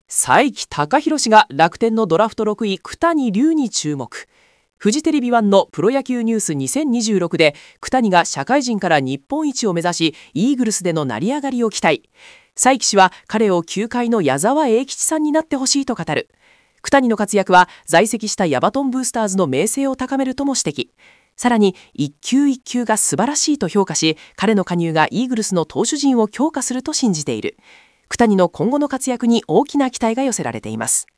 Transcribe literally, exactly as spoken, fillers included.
才木貴弘氏が楽天のドラフトろくい九谷龍に注目。フジテレビワンのプロ野球ニュースにせんにじゅうろくで九谷が社会人から日本一を目指しイーグルスでの成り上がりを期待。才木氏は彼を球界の矢沢永吉さんになってほしいと語る。九谷の活躍は在籍したヤバトンブースターズの名声を高めるとも指摘。さらに一球一球が素晴らしいと評価し、彼の加入がイーグルスの投手陣を強化すると信じている。九谷の今後の活躍に大きな期待が寄せられています。